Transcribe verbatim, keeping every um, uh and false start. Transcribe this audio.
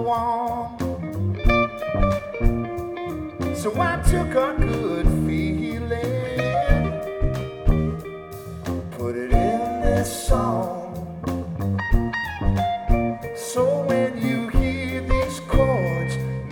one. So I took a good feeling, put it in this song.